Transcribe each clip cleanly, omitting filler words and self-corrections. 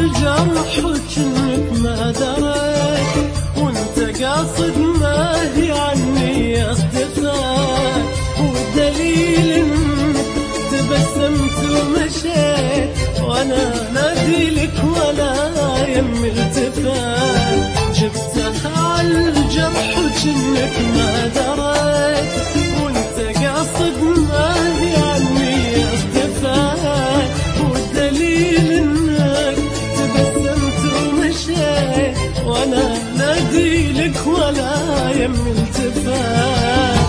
الجرح وجنك ما دريت، وانت قاصد ما هي عني اختفيت، والدليل انك تبسمت ومشيت، وانا ناديلك ولا يمي التفات. جبتها عالجرح وجنك ما دريت، وانت قاصد ما هي عني اختفيت، والدليل انك تبسمت ومشيت، وانا ناديلك ولا يمي التفات.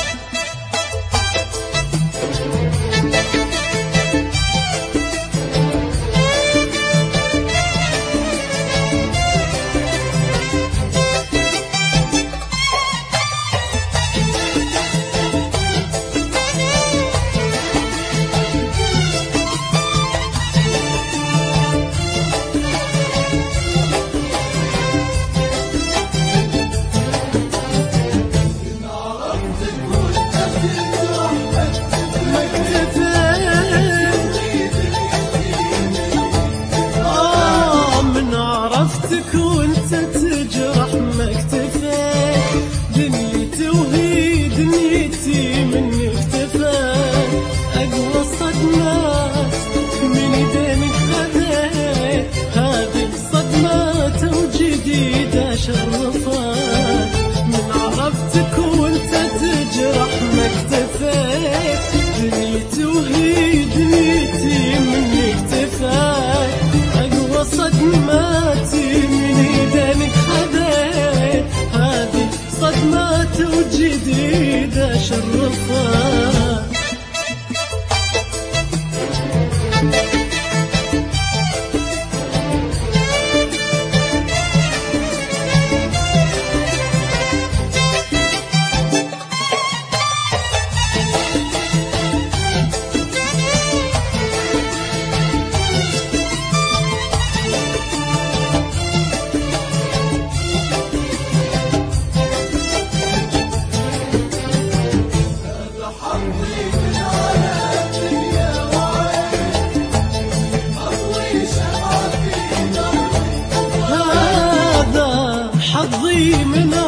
وانت تجرح ما اكتفيت، دنيتي وهي دنيتي مني اكتفيت، اقوى صدمات من ايدينك خذيت، هذه صدمات وجديدة شرفات. من عرفتك وانت تجرح ما اكتفيت، دنيتي وهي دنيتي مني اكتفيت، اقوى صدماتي من ايدينك خذيت، هذه صدمات وجديدة شرفات. حظي من